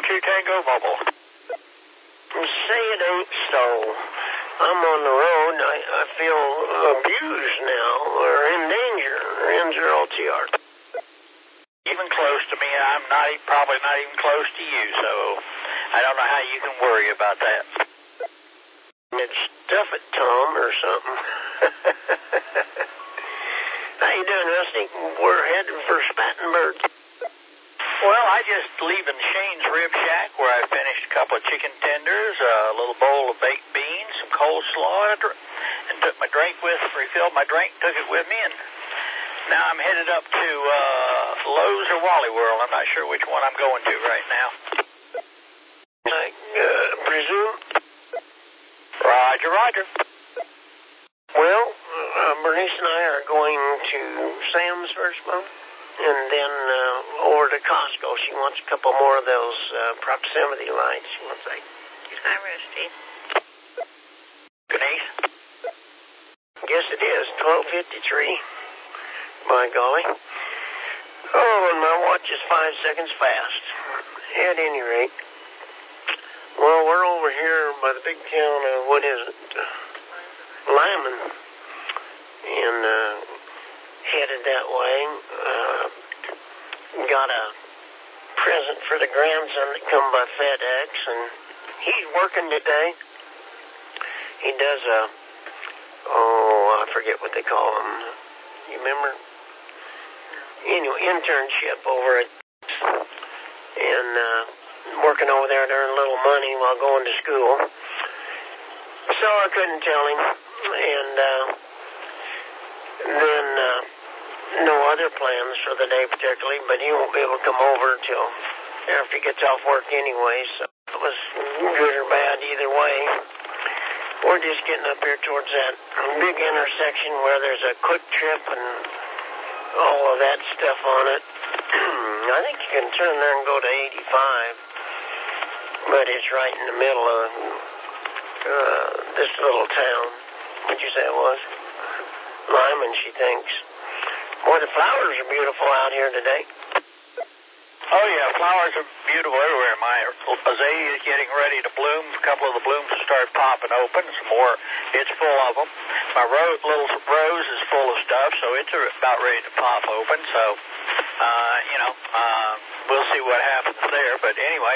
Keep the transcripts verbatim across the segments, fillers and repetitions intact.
two Tango Mobile. Say it ain't so. I'm on the road. I, I feel abused now, or in danger. N zero T R. Even close to me, I'm not even, probably not even close to you, so I don't know how you can worry about that. It's stuff it, Tom, or something. How you doing, Rusty? We're heading for Spartanburg. Well, I just leaving Shane's Rib Shack where I finished a couple of chicken tenders, a little bowl of baked beans, some coleslaw, and took my drink with, refilled my drink, took it with me, and now I'm headed up to uh, Lowe's or Wally World. I'm not sure which one I'm going to right now. I uh, presume? Roger, roger. Well, uh, Bernice and I are going to Sam's first, Mom. And then uh, over to Costco. She wants a couple more of those uh, proximity lights. She wants like... Hi, Rusty. Denise? Guess it is. twelve fifty-three. By golly. Oh, and my watch is five seconds fast. At any rate. Well, we're over here by the big town of, what is it? Lyman. And... Uh, headed that way. Uh, got a present for the grandson that come by FedEx, and he's working today. He does a, oh, I forget what they call them. You remember? Anyway, internship over at, and uh, working over there to earn a little money while going to school. So I couldn't tell him, and uh, then uh, no other plans for the day particularly, but he won't be able to come over till after he gets off work anyway, so it was good or bad either way. We're just getting up here towards that big intersection where there's a quick trip and all of that stuff on it. I think you can turn there and go to eighty-five, but it's right in the middle of uh, this little town. What'd you say it was? Lyman, she thinks. Boy, the flowers are beautiful out here today. Oh, yeah, flowers are beautiful everywhere. My azalea is getting ready to bloom. A couple of the blooms have started popping open. Some more, it's full of them. My rose, little rose is full of stuff, so it's about ready to pop open. So, uh, you know, uh, we'll see what happens there. But anyway,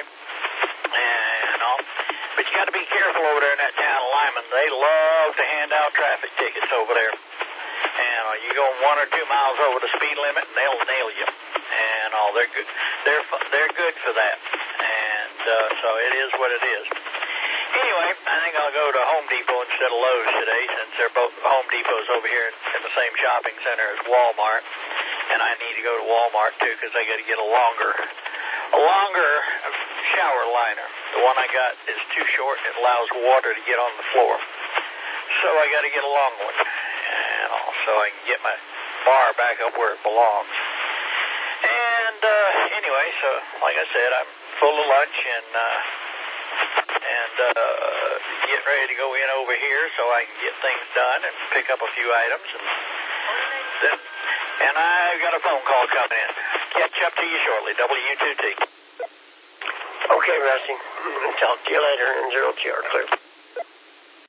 and all. But you got to be careful over there in that town of Lyman. They love to hand out traffic tickets over there. And uh, you go one or two miles over the speed limit, and they'll nail you. And all, they're good. They're they're good for that. And uh, so it is what it is. Anyway, I think I'll go to Home Depot instead of Lowe's today, since they're both Home Depot's over here in the same shopping center as Walmart, and I need to go to Walmart too because I got to get a longer, a longer shower liner. The one I got is too short and it allows water to get on the floor, so I got to get a long one, and also I can get my bar back up where it belongs. And uh, anyway, so like I said, I'm full of lunch and. Uh, and uh, getting ready to go in over here so I can get things done and pick up a few items. And then, and I've got a phone call coming in. Catch up to you shortly, W two T. Okay, Rusty. Talk to you later, N zero T R, clear.